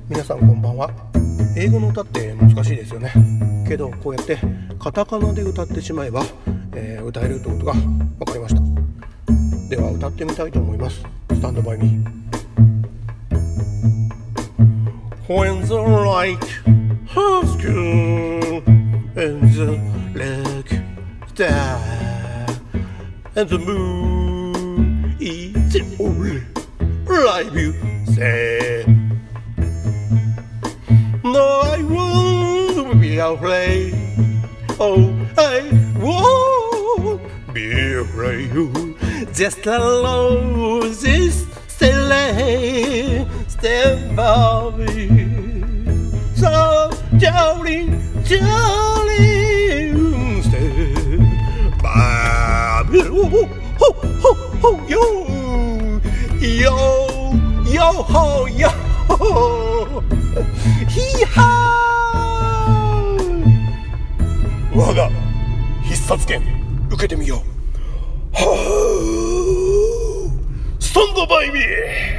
皆さんこんばんは。英語の歌って難しいですよね。けどこうやってカタカナで歌ってしまえば、歌えるってことが分かりました。では歌ってみたいと思います。スタンドバイミー。 When the light has gone and the lake star and the moon is the only life you say. No, I won't be afraid. Oh, I won't be afraid. Just alone this silly stand by me. So darling, darling, stand by me. Ho, ho, ho, yo, yo, yo, ho, yo. ヒーハー。我が必殺剣受けてみよう。スタンドバイミー。